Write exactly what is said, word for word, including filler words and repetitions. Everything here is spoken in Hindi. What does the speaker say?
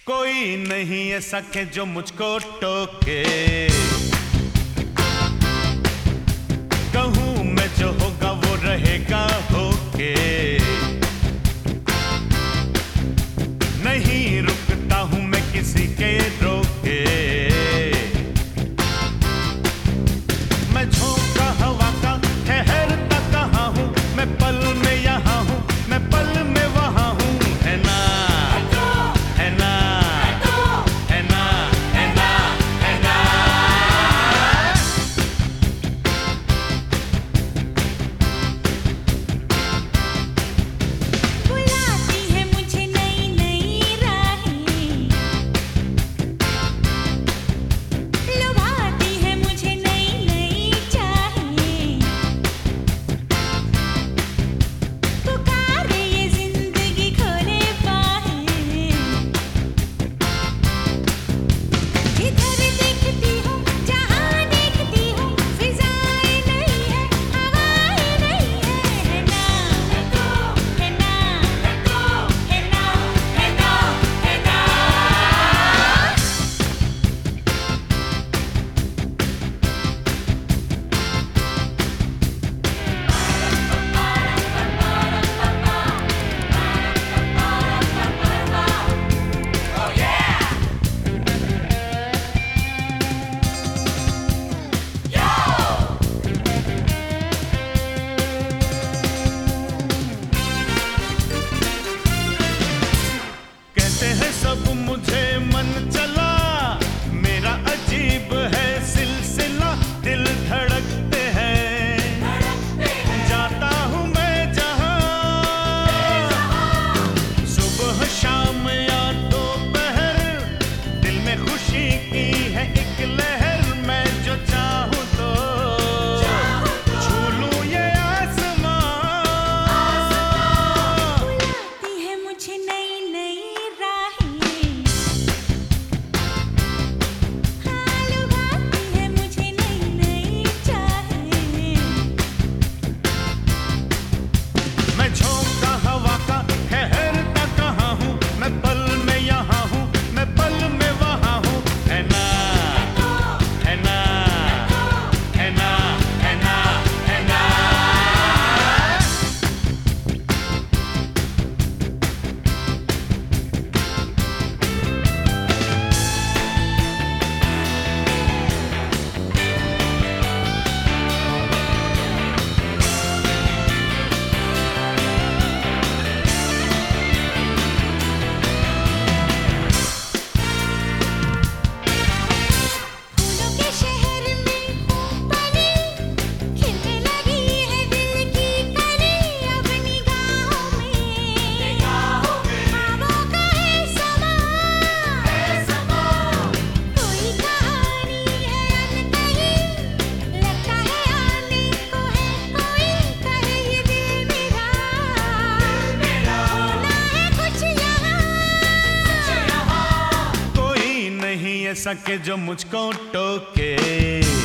कोई नहीं ऐसा के जो मुझको टोके, कहूँ मैं जो होगा वो रहेगा होके। नहीं रुकता हूँ मैं किसी के रोके, मैं झोंका हवा का ठहरता कहाँ हूँ, मैं पल में यहाँ हूँ, मैं पल में वहाँ हूँ। है ना है ना है ना है ना है ना। बुलाती है मुझे नई नई राहें, लुभाती है मुझे नई नई चाहें, पुकारे ये जिंदगी खोले बाहें। इधर देखती हूँ जहाँ देखती हूँ, फिजाएं नहीं है हवाएं नहीं है। है ना है ना है ना है ना है ना। कहते हैं सब मुझे मन चला, मेरा अजीब है सिलसिला, दिल धड़कते हैं जाता हूँ मैं जहाँ, सुबह शाम या दोपहर, दिल में खुशी की है एक लहर। मैं जो चाहूँ तो छू लूँ ये आसमां। बुलाती है मुझे नई नई राहें, हाँ लुभाती है मुझे नई नई चाहें, मैं झोंका हवा का ठहरता कहाँ हूँ, मैं पल में यहाँ हूँ, मैं पल में वहाँ हूँ। है ना है ना है ना है ना है ना। फूलों के शहर में हूँ बनी, खिलने लगी है दिल की कली। अब निगाहों में ख्वाबों का है समा, कोई कहानी है अनकही, लगता है आने को है कोई, कहे ये दिल मेरा होना है कुछ यहाँ। कोई नहीं ऐसा के जो मुझको टोके,